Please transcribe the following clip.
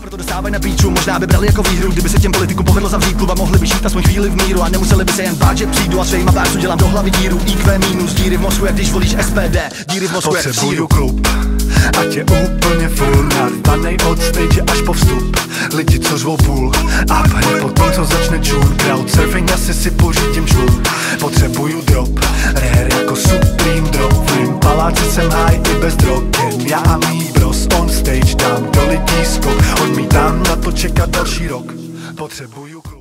proto dostávají na píču. Možná by brali jako výhru, kdyby se těm politikům povedlo zavřít klub a mohli by žít aspoň chvíli v míru a nemuseli by se jen bát, že přijdu a svýma párců dělám do hlavy díru. IQ minus, díry v mozku, jak když volíš SPD, díry v mozku, jak v síru. Klub, ať je úplně full, narvanej od stage až po vstup. Lidi, co řvou půl a hned po tom, co začne čun. Crowdsurfing, asi si pořídím člun. Potřebuju drop, rare jako Supreme drop. V mým paláci jsem high i bez drog. Jen já a mý bros on stage, dám do lidí skok. Odmítám na to čekat další rok. Potřebuju klub.